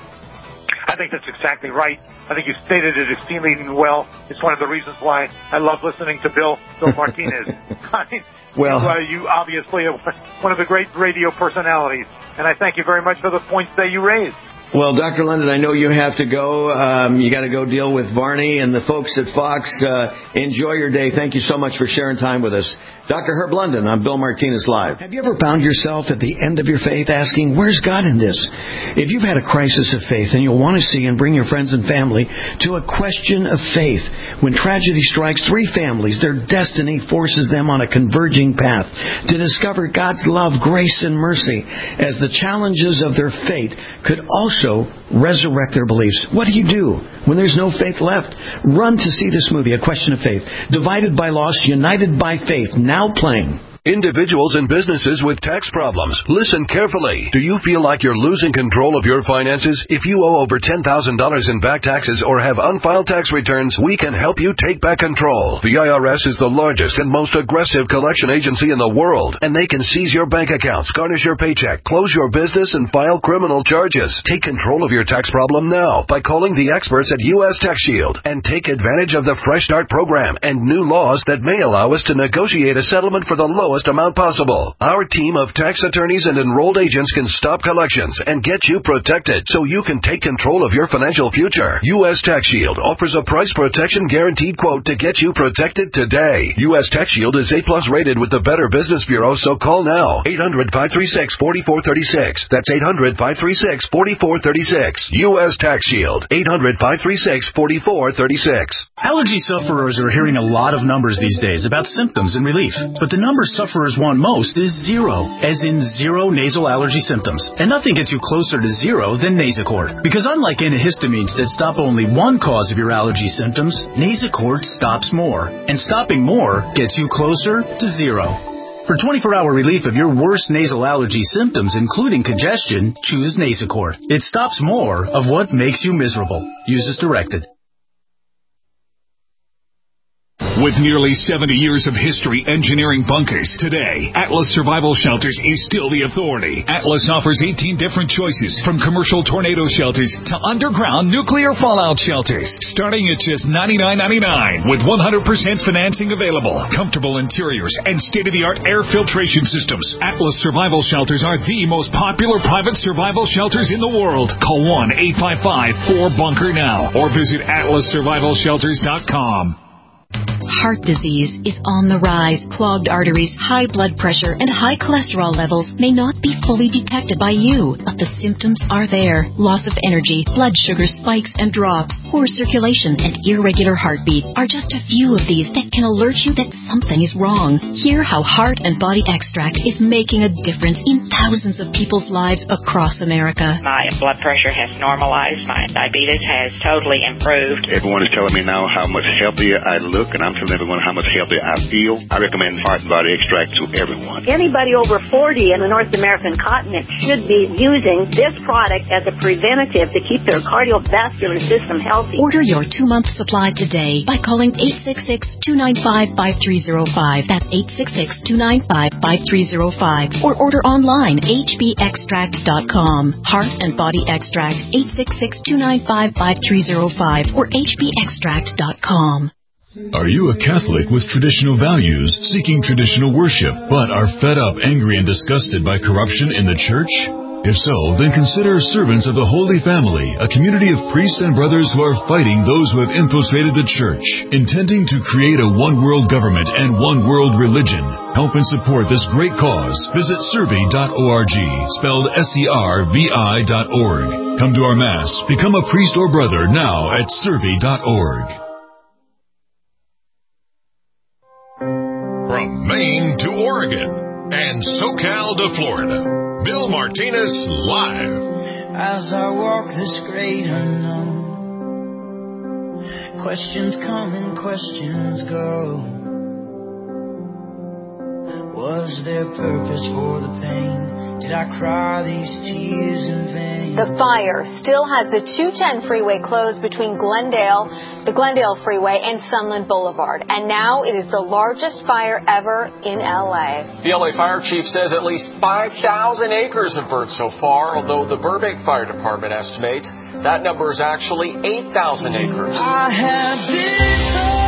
I think that's exactly right. I think you stated it extremely well. It's one of the reasons why I love listening to Bill, Bill Martinez. I mean, well, you, uh, you obviously are one of the great radio personalities, and I thank you very much for the points that you raised. Well, Doctor London, I know you have to go. Um, you got to go deal with Varney and the folks at Fox. Uh, enjoy your day. Thank you so much for sharing time with us. Doctor Herb London, I'm Bill Martinez Live. Have you ever found yourself at the end of your faith asking, where's God in this? If you've had a crisis of faith, then you'll want to see and bring your friends and family to A Question of Faith. When tragedy strikes three families, their destiny forces them on a converging path to discover God's love, grace, and mercy, as the challenges of their fate could also resurrect their beliefs. What do you do when there's no faith left? Run to see this movie, A Question of Faith. Divided by loss, united by faith. Now playing. Individuals and businesses with tax problems, listen carefully. Do you feel like you're losing control of your finances? If you owe over ten thousand dollars in back taxes or have unfiled tax returns, we can help you take back control. The I R S is the largest and most aggressive collection agency in the world, and they can seize your bank accounts, garnish your paycheck, close your business, and file criminal charges. Take control of your tax problem now by calling the experts at U S Tax Shield and take advantage of the Fresh Start program and new laws that may allow us to negotiate a settlement for the lowest amount possible. Our team of tax attorneys and enrolled agents can stop collections and get you protected so you can take control of your financial future. U S Tax Shield offers a price protection guaranteed quote to get you protected today. U S Tax Shield is A plus rated with the Better Business Bureau, so call now. eight hundred, five three six, four four three six. That's eight hundred, five three six, four four three six. U S Tax Shield. eight hundred, five three six, four four three six. Allergy sufferers are hearing a lot of numbers these days about symptoms and relief, but the number sufferers want most is zero, as in zero nasal allergy symptoms. And nothing gets you closer to zero than Nasacort. Because unlike antihistamines that stop only one cause of your allergy symptoms, Nasacort stops more. And stopping more gets you closer to zero. For twenty-four hour relief of your worst nasal allergy symptoms, including congestion, choose Nasacort. It stops more of what makes you miserable. Use as directed. With nearly seventy years of history engineering bunkers, today, Atlas Survival Shelters is still the authority. Atlas offers eighteen different choices, from commercial tornado shelters to underground nuclear fallout shelters, starting at just ninety-nine ninety-nine, with one hundred percent financing available, comfortable interiors, and state-of-the-art air filtration systems. Atlas Survival Shelters are the most popular private survival shelters in the world. Call one eight five five four bunker now, or visit atlas survival shelters dot com. Heart disease is on the rise. Clogged arteries, high blood pressure, and high cholesterol levels may not be fully detected by you, but the symptoms are there. Loss of energy, blood sugar spikes and drops, poor circulation, and irregular heartbeat are just a few of these that can alert you that something is wrong. Hear how Heart and Body Extract is making a difference in thousands of people's lives across America. My blood pressure has normalized. My diabetes has totally improved. Everyone is telling me now how much healthier I look, and I'm telling everyone how much healthier I feel. I recommend Heart and Body Extract to everyone. Anybody over forty in the North American continent should be using this product as a preventative to keep their cardiovascular system healthy. Order your two-month supply today by calling eight six six, two nine five, five three zero five. That's eight six six, two nine five, five three zero five. Or order online, h b extract dot com. Heart and Body Extract, eight six six, two nine five, five three zero five or h b extract dot com. Are you a Catholic with traditional values, seeking traditional worship, but are fed up, angry, and disgusted by corruption in the church? If so, then consider Servants of the Holy Family, a community of priests and brothers who are fighting those who have infiltrated the church, intending to create a one-world government and one-world religion. Help and support this great cause. Visit servi dot org, spelled S E R V I dot org. Come to our Mass. Become a priest or brother now at servi dot org. From Maine to Oregon and SoCal to Florida, Bill Martinez live. As I walk this great unknown, questions come and questions go. Was there purpose for the pain? Did I cry these tears in vain? The fire still has the two ten freeway closed between Glendale, the Glendale Freeway, and Sunland Boulevard. And now it is the largest fire ever in L A. The L A Fire Chief says at least five thousand acres have burnt so far, although the Burbank Fire Department estimates that number is actually eight thousand acres. I have been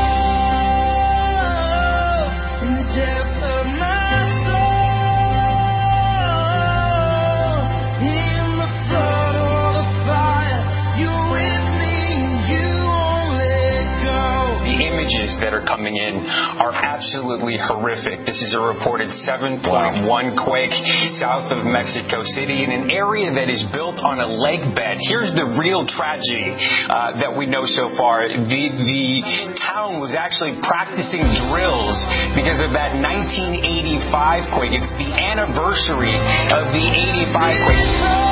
told in the depth of my images that are coming in are absolutely horrific. This is a reported seven point one wow. quake south of Mexico City in an area that is built on a lake bed. Here's the real tragedy uh, that we know so far. The, the town was actually practicing drills because of that nineteen eighty-five quake. It's the anniversary of the eighty-five quake.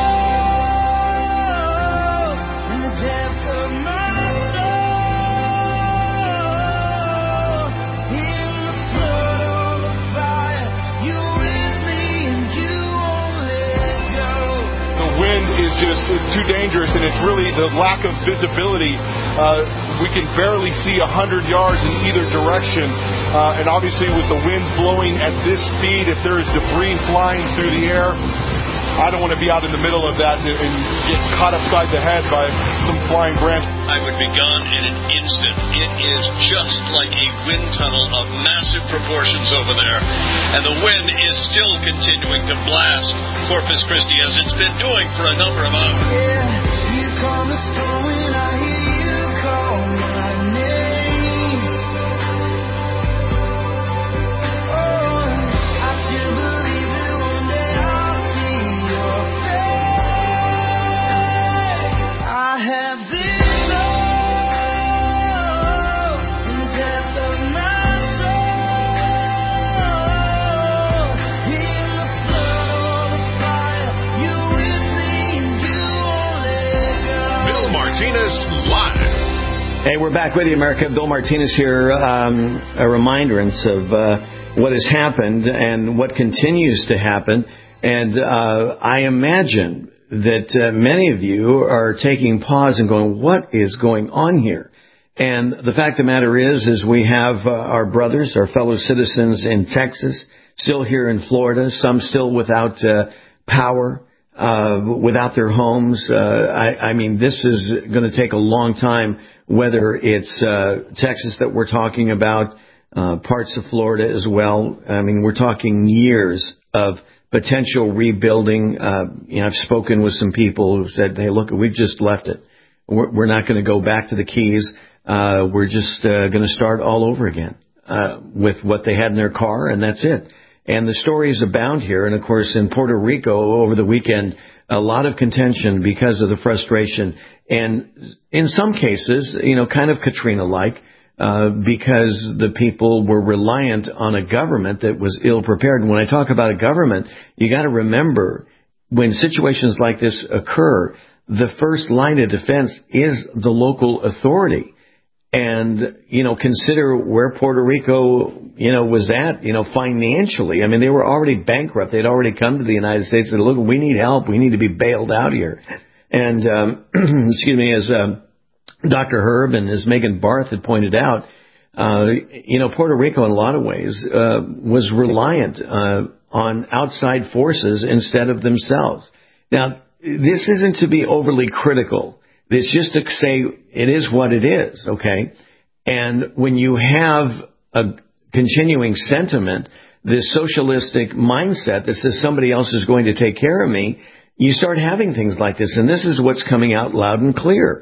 Is just too dangerous, and it's really the lack of visibility. Uh, we can barely see one hundred yards in either direction, uh, and obviously with the winds blowing at this speed, if there is debris flying through the air, I don't want to be out in the middle of that and, and get caught upside the head by some flying branch. I would be gone in an instant. It is just like a wind tunnel of massive proportions over there, and the wind is still continuing to blast Corpus Christi as it's been doing for a number of hours. Yeah, you call the storm and I hear you call my name. Oh, I still believe that one day I'll see your face. I have been low in the depths of my soul, in the flood of the fire. You're with me and you won't let go. Bill Martinez live. Hey, we're back with you, America. Bill Martinez here. Um, a remindrance of uh, what has happened and what continues to happen. And uh, I imagine that uh, many of you are taking pause and going, what is going on here? And the fact of the matter is, is we have uh, our brothers, our fellow citizens in Texas, still here in Florida, some still without uh, power, uh, without their homes. Uh, I, I mean, this is going to take a long time, whether it's uh, Texas that we're talking about, uh, parts of Florida as well. I mean, we're talking years of potential rebuilding. Uh, you know, I've spoken with some people who said, hey, look, we've just left it. We're, we're not going to go back to the Keys. Uh, we're just uh, going to start all over again uh, with what they had in their car, and that's it. And the stories abound here. And, of course, in Puerto Rico over the weekend, a lot of contention because of the frustration. And in some cases, you know, kind of Katrina-like, uh, because the people were reliant on a government that was ill-prepared. And when I talk about a government, you got to remember, when situations like this occur, the first line of defense is the local authority. And, you know, consider where Puerto Rico, you know, was at, you know, financially. I mean, they were already bankrupt. They'd already come to the United States and said, look, we need help. We need to be bailed out here. And, um, excuse me, as um, Doctor Herb and as Megan Barth had pointed out, uh, you know, Puerto Rico in a lot of ways uh, was reliant uh, on outside forces instead of themselves. Now, this isn't to be overly critical. It's just to say it is what it is, okay? And when you have a continuing sentiment, this socialistic mindset that says somebody else is going to take care of me, you start having things like this. And this is what's coming out loud and clear.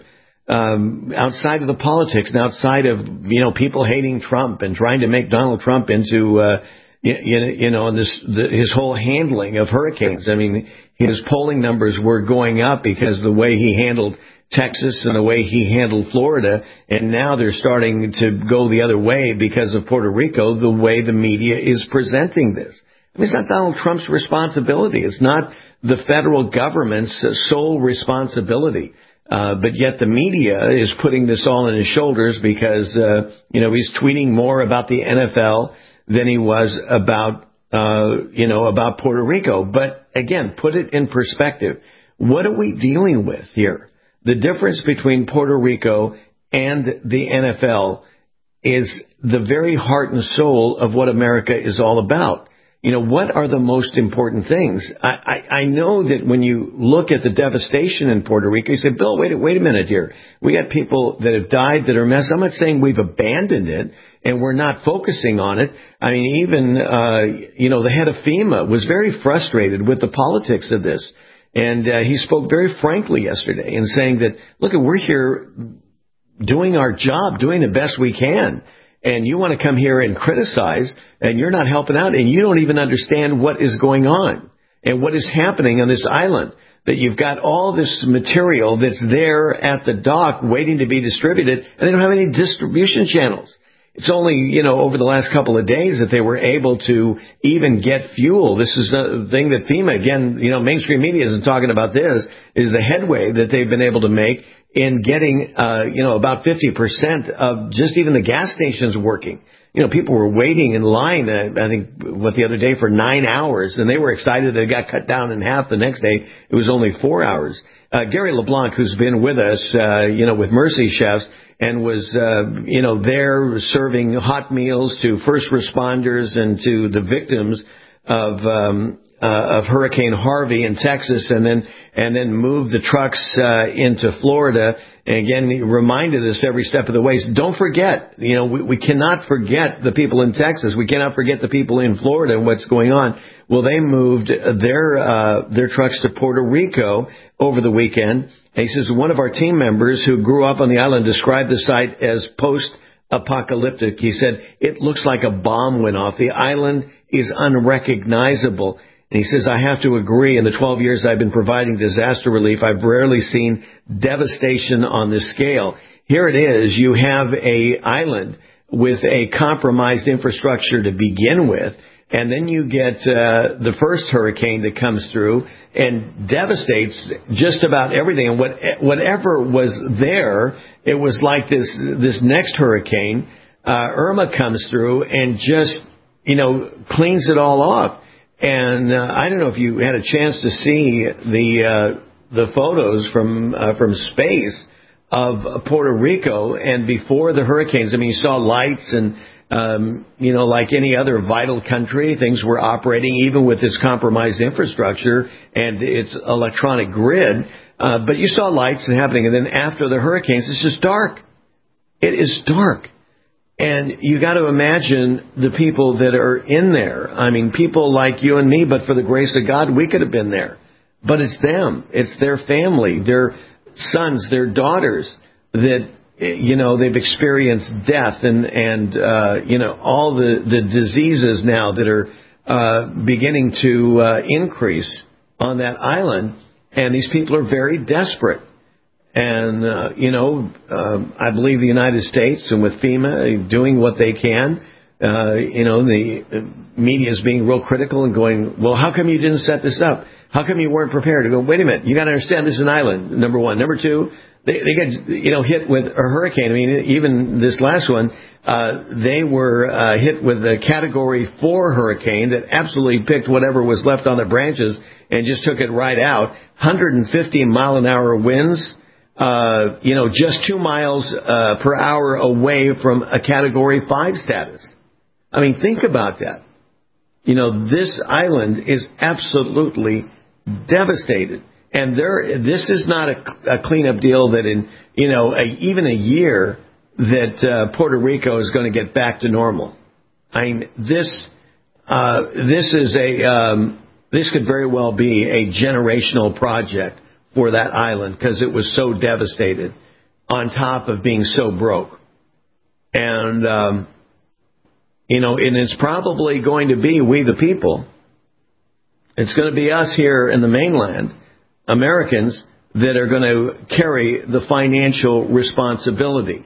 Um, outside of the politics and outside of, you know, people hating Trump and trying to make Donald Trump into, uh, you, you know, this, the, his whole handling of hurricanes. I mean, his polling numbers were going up because the way he handled Texas and the way he handled Florida, and now they're starting to go the other way because of Puerto Rico, the way the media is presenting this. I mean, it's not Donald Trump's responsibility. It's not the federal government's sole responsibility. Uh, but yet the media is putting this all on his shoulders because, uh, you know, he's tweeting more about the N F L than he was about, uh, you know, about Puerto Rico. But again, put it in perspective. What are we dealing with here? The difference between Puerto Rico and the N F L is the very heart and soul of what America is all about. You know, what are the most important things? I, I, I know that when you look at the devastation in Puerto Rico, you say, Bill, wait, wait a minute here. We got people that have died that are messed. I'm not saying we've abandoned it and we're not focusing on it. I mean, even, uh, you know, the head of FEMA was very frustrated with the politics of this. And uh, he spoke very frankly yesterday in saying that, look, we're here doing our job, doing the best we can. And you want to come here and criticize, and you're not helping out, and you don't even understand what is going on and what is happening on this island, that you've got all this material that's there at the dock waiting to be distributed, and they don't have any distribution channels. It's only, you know, over the last couple of days that they were able to even get fuel. This is a thing that FEMA, again, you know, mainstream media isn't talking about this, is the headway that they've been able to make in getting, uh, you know, about fifty percent of just even the gas stations working. You know, people were waiting in line, uh, I think, what, the other day for nine hours, and they were excited that it got cut down in half the next day. It was only four hours. Uh, Gary LeBlanc, who's been with us, uh, you know, with Mercy Chefs, and was, uh, you know, there serving hot meals to first responders and to the victims of, um, uh, of Hurricane Harvey in Texas, and then, and then moved the trucks, uh, into Florida. And again, he reminded us every step of the way. So don't forget, you know, we, we cannot forget the people in Texas. We cannot forget the people in Florida and what's going on. Well, they moved their, uh, their trucks to Puerto Rico over the weekend. And he says one of our team members who grew up on the island described the site as post-apocalyptic. He said, it looks like a bomb went off. The island is unrecognizable. And he says, I have to agree. In the twelve years I've been providing disaster relief, I've rarely seen devastation on this scale. Here it is. You have a island with a compromised infrastructure to begin with. And then you get uh, the first hurricane that comes through and devastates just about everything. And what, whatever was there, it was like this this next hurricane, uh, Irma comes through and just, you know, cleans it all off. And uh, I don't know if you had a chance to see the uh, the photos from uh, from space of Puerto Rico, and before the hurricanes, I mean, you saw lights and, um, you know, like any other vital country, things were operating even with its compromised infrastructure and its electronic grid. Uh, but you saw lights and happening. And then after the hurricanes, it's just dark. It is dark. And you got to imagine the people that are in there. I mean, people like you and me, but for the grace of God, we could have been there. But it's them. It's their family, their sons, their daughters that, you know, they've experienced death and, and uh, you know, all the, the diseases now that are uh, beginning to uh, increase on that island. And these people are very desperate. And, uh, you know, uh, I believe the United States and with FEMA doing what they can, uh, you know, the media is being real critical and going, well, how come you didn't set this up? How come you weren't prepared? To go, wait a minute, you got to understand this is an island, number one. Number two, they, they get, you know, hit with a hurricane. I mean, even this last one, uh, they were uh, hit with a Category four hurricane that absolutely picked whatever was left on the branches and just took it right out. one hundred fifty mile an hour winds, uh, you know, just two miles uh, per hour away from a Category five status. I mean, think about that. You know, this island is absolutely devastated. And there, this is not a, a cleanup deal that in, you know, a, even a year that uh, Puerto Rico is going to get back to normal. I mean, this, uh, this is a, um, this could very well be a generational project for that island because it was so devastated on top of being so broke. And, um, you know, and it's probably going to be we the people. It's going to be us here in the mainland, Americans, that are going to carry the financial responsibility.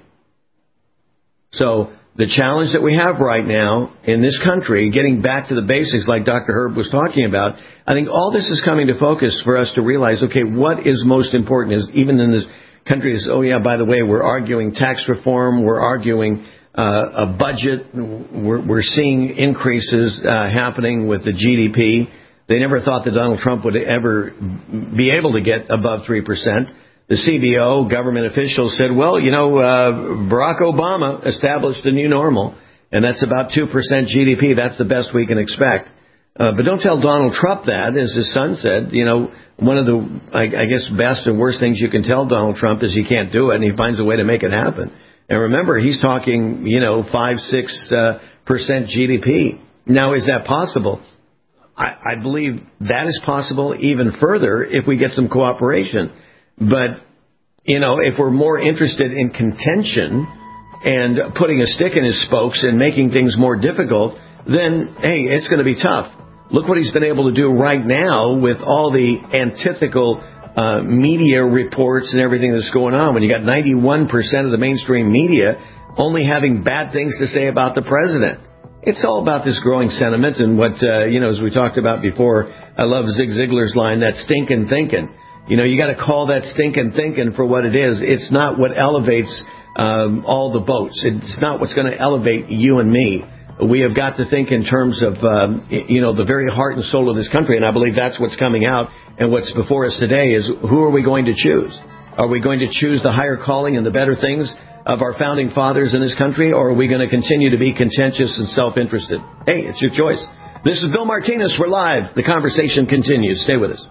So the challenge that we have right now in this country, getting back to the basics like Doctor Herb was talking about, I think all this is coming to focus for us to realize, okay, what is most important is even in this country is, oh, yeah, by the way, we're arguing tax reform, we're arguing uh, a budget, we're, we're seeing increases uh, happening with the G D P. They never thought that Donald Trump would ever be able to get above three percent. The C B O, government officials said, well, you know, uh, Barack Obama established a new normal, and that's about two percent G D P. That's the best we can expect. Uh, but don't tell Donald Trump that, as his son said. You know, one of the, I, I guess, best and worst things you can tell Donald Trump is he can't do it, and he finds a way to make it happen. And remember, he's talking, you know, five, six uh, percent G D P. Now, is that possible? I, I believe that is possible even further if we get some cooperation. But, you know, if we're more interested in contention and putting a stick in his spokes and making things more difficult, then, hey, it's going to be tough. Look what he's been able to do right now with all the antithetical uh, media reports and everything that's going on. When you got ninety-one percent of the mainstream media only having bad things to say about the president. It's all about this growing sentiment and what, uh, you know, as we talked about before, I love Zig Ziglar's line, that stinking thinking. You know, you got to call that stinking thinking for what it is. It's not what elevates um, all the boats. It's not what's going to elevate you and me. We have got to think in terms of, um, you know, the very heart and soul of this country, and I believe that's what's coming out. And what's before us today is who are we going to choose? Are we going to choose the higher calling and the better things of our founding fathers in this country, or are we going to continue to be contentious and self-interested? Hey, it's your choice. This is Bill Martinez. We're live. The conversation continues. Stay with us.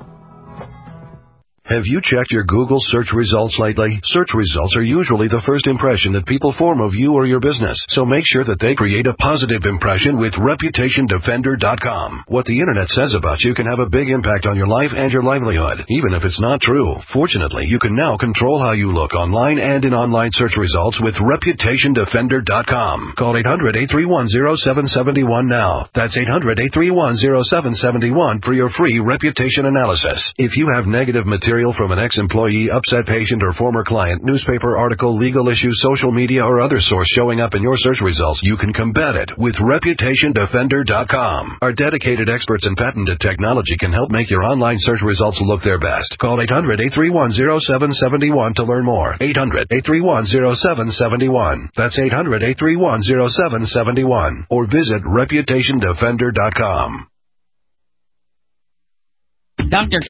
Have you checked your Google search results lately? Search results are usually the first impression that people form of you or your business, so make sure that they create a positive impression with Reputation Defender dot com. What the internet says about you can have a big impact on your life and your livelihood, even if it's not true. Fortunately, you can now control how you look online and in online search results with Reputation Defender dot com. Call eight hundred, eight three one, zero seven seven one now. That's eight hundred, eight three one, zero seven seven one for your free reputation analysis. If you have negative material from an ex-employee, upset patient, or former client, newspaper article, legal issue, social media, or other source showing up in your search results, you can combat it with Reputation Defender dot com. Our dedicated experts and patented technology can help make your online search results look their best. Call eight hundred, eight three one, zero seven seven one to learn more. eight hundred, eight three one, zero seven seven one. That's eight hundred, eight three one, zero seven seven one. Or visit Reputation Defender dot com. Doctor